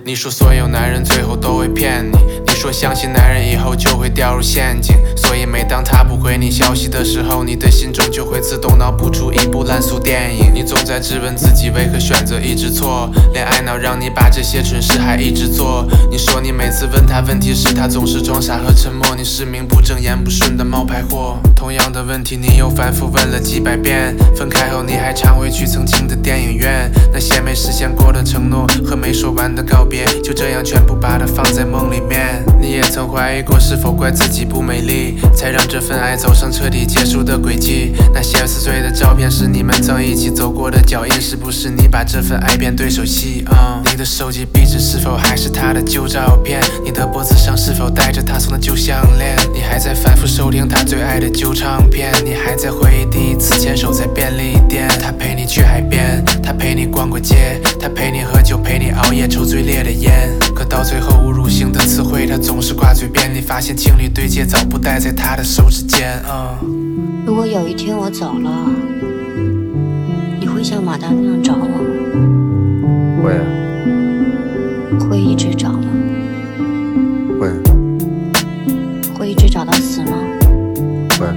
你说所有男人最后都会骗你，你说相信男人以后就会掉入陷阱，所以每当他不回你消息的时候，你的心中就会自动脑补出一部烂俗电影。你总在质问自己为何选择一直错，恋爱脑让你把这些蠢事还一直做。你说你每次问他问题时，他总是装傻和沉默，你是名不正言不顺的冒牌货。同样的问题你又反复问了几百遍，分开后你还常会去曾经的电影院，那些没实现过的承诺和没说完的告别，就这样全部把它放在梦里面。你也曾怀疑过是否怪自己不美丽，才让这份爱走上彻底结束的轨迹。那些撕碎的照片是你们曾一起走过的脚印，是不是你把这份爱变对手戏？你的手机壁纸是否还是他的旧照片？你的脖子上是否戴着他送的旧项链？你还在反复收听他最爱的旧唱片，你还在回忆第一次牵手在便利店。他陪你去海边，他陪你逛过街，他陪你喝酒，陪你熬夜抽最烈的烟。可到最后侮辱性的词汇他总是挂嘴边，你发现情侣对戒早不戴在他的手指间。 如果有一天我走了，你会像马达那样找我吗？ 会啊。 会一直找吗？ 会。 会一直找到死吗？ 会。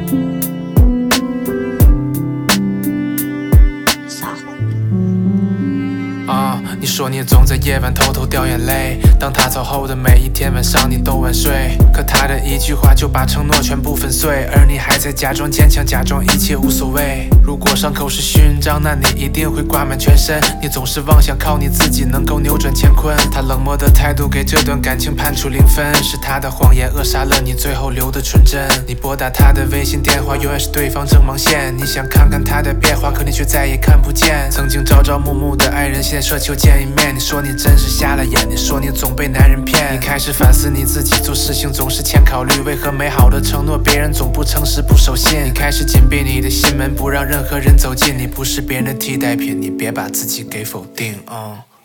撒谎。 你说你总在夜晚偷偷掉眼泪，当他走后的每一天晚上你都晚睡，可他的一句话就把承诺全部粉碎，而你还在假装坚强，假装一切无所谓。如果伤口是勋章，那你一定会挂满全身，你总是妄想靠你自己能够扭转乾坤。他冷漠的态度给这段感情判处0分，是他的谎言扼杀了你最后留的纯真。你拨打他的微信电话，永远是对方正忙线，你想看看他的变化，可你却再也看不见。曾经朝朝暮暮的爱人，现在奢求见一面。你说你真是瞎了眼，你说你总被男人骗。你开始反思你自己，做事情总是欠考虑，为何美好的承诺别人总不诚实不守信。你开始紧闭你的心门，不让任何人走近，你不是别人的替代品，你别把自己给否定。